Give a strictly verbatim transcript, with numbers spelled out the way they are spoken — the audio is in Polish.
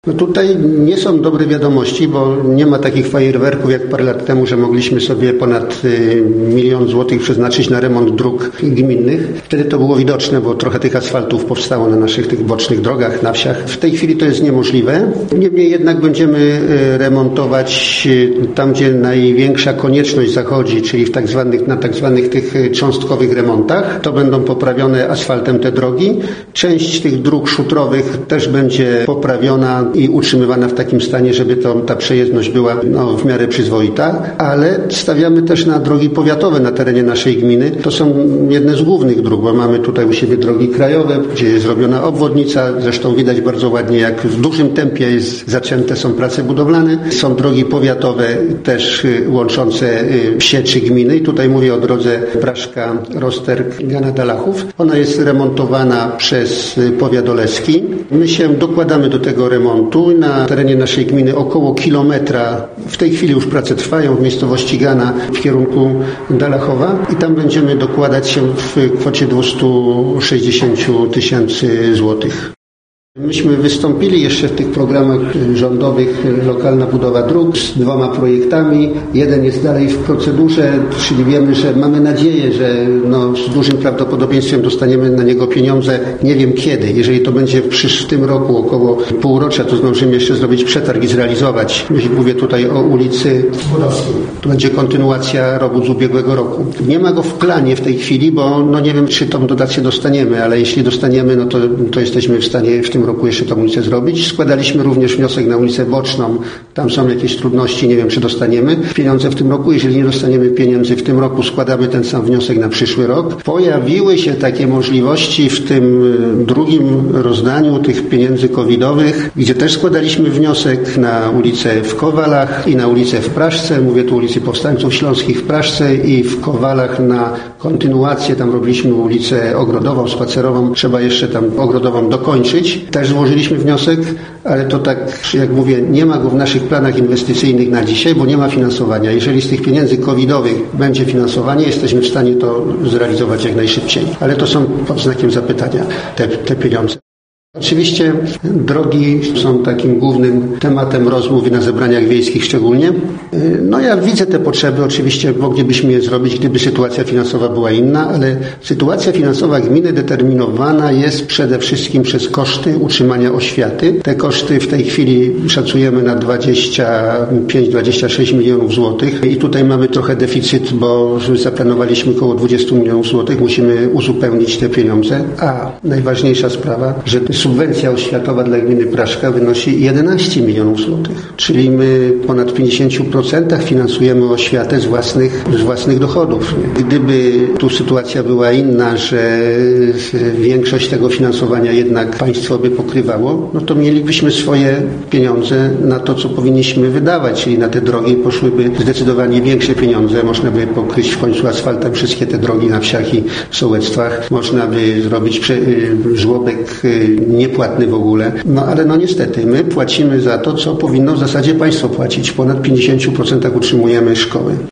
No tutaj nie są dobre wiadomości, bo nie ma takich fajerwerków jak parę lat temu, że mogliśmy sobie ponad milion złotych przeznaczyć na remont dróg gminnych. Wtedy to było widoczne, bo trochę tych asfaltów powstało na naszych tych bocznych drogach, na wsiach. W tej chwili to jest niemożliwe. Niemniej jednak będziemy remontować tam, gdzie największa konieczność zachodzi, czyli w tak zwanych, na tak zwanych tych cząstkowych remontach. To będą poprawione asfaltem te drogi. Część tych dróg szutrowych też będzie poprawiona i utrzymywana w takim stanie, żeby to, ta przejezdność była no, w miarę przyzwoita, ale stawiamy też na drogi powiatowe na terenie naszej gminy. To są jedne z głównych dróg, bo mamy tutaj u siebie drogi krajowe, gdzie jest zrobiona obwodnica, zresztą widać bardzo ładnie, jak w dużym tempie jest, zaczęte są prace budowlane. Są drogi powiatowe też łączące wsie czy gminy i tutaj mówię o drodze Praszka, Rozterk, Gana Dalachów. Ona jest remontowana przez powiat oleski. My się dokładamy do tego remontu. Na terenie naszej gminy około kilometra, w tej chwili już prace trwają w miejscowości Gana w kierunku Dalachowa i tam będziemy dokładać się w kwocie dwieście sześćdziesiąt tysięcy złotych. Myśmy wystąpili jeszcze w tych programach rządowych Lokalna budowa dróg z dwoma projektami. Jeden jest dalej w procedurze, czyli wiemy, że mamy nadzieję, że no, z dużym prawdopodobieństwem dostaniemy na niego pieniądze. Nie wiem kiedy. Jeżeli to będzie w, przysz- w tym roku około półrocza, to zdążymy jeszcze zrobić przetarg i zrealizować. Mówię tutaj o ulicy Zborowskiej. To będzie kontynuacja robót z ubiegłego roku. Nie ma go w planie w tej chwili, bo no nie wiem, czy tą dotację dostaniemy, ale jeśli dostaniemy, no to, to jesteśmy w stanie w tym roku jeszcze tę ulicę zrobić. Składaliśmy również wniosek na ulicę Boczną. Tam są jakieś trudności, nie wiem, czy dostaniemy pieniądze w tym roku. Jeżeli nie dostaniemy pieniędzy w tym roku, składamy ten sam wniosek na przyszły rok. Pojawiły się takie możliwości w tym drugim rozdaniu tych pieniędzy covidowych, gdzie też składaliśmy wniosek na ulicę w Kowalach i na ulicę w Praszce. Mówię tu o ulicy Powstańców Śląskich w Praszce i w Kowalach na kontynuację. Tam robiliśmy ulicę Ogrodową, Spacerową. Trzeba jeszcze tam Ogrodową dokończyć. Też złożyliśmy wniosek, ale to tak, jak mówię, nie ma go w naszych planach inwestycyjnych na dzisiaj, bo nie ma finansowania. Jeżeli z tych pieniędzy covidowych będzie finansowanie, jesteśmy w stanie to zrealizować jak najszybciej. Ale to są pod znakiem zapytania te, te pieniądze. Oczywiście drogi są takim głównym tematem rozmów i na zebraniach wiejskich szczególnie. No ja widzę te potrzeby, oczywiście moglibyśmy je zrobić, gdyby sytuacja finansowa była inna, ale sytuacja finansowa gminy determinowana jest przede wszystkim przez koszty utrzymania oświaty. Te koszty w tej chwili szacujemy na dwadzieścia pięć do dwudziestu sześciu milionów złotych i tutaj mamy trochę deficyt, bo zaplanowaliśmy około dwudziestu milionów złotych, musimy uzupełnić te pieniądze, a najważniejsza sprawa, że subwencja oświatowa dla gminy Praszka wynosi jedenaście milionów złotych, czyli my ponad pięćdziesiąt procent finansujemy oświatę z własnych, z własnych dochodów. Gdyby tu sytuacja była inna, że większość tego finansowania jednak państwo by pokrywało, no to mielibyśmy swoje pieniądze na to, co powinniśmy wydawać, czyli na te drogi poszłyby zdecydowanie większe pieniądze. Można by pokryć w końcu asfaltem wszystkie te drogi na wsiach i w sołectwach. Można by zrobić prze, żłobek niepłatny w ogóle. No ale no niestety, my płacimy za to, co powinno w zasadzie państwo płacić. W ponad pięćdziesięciu procentach utrzymujemy szkoły.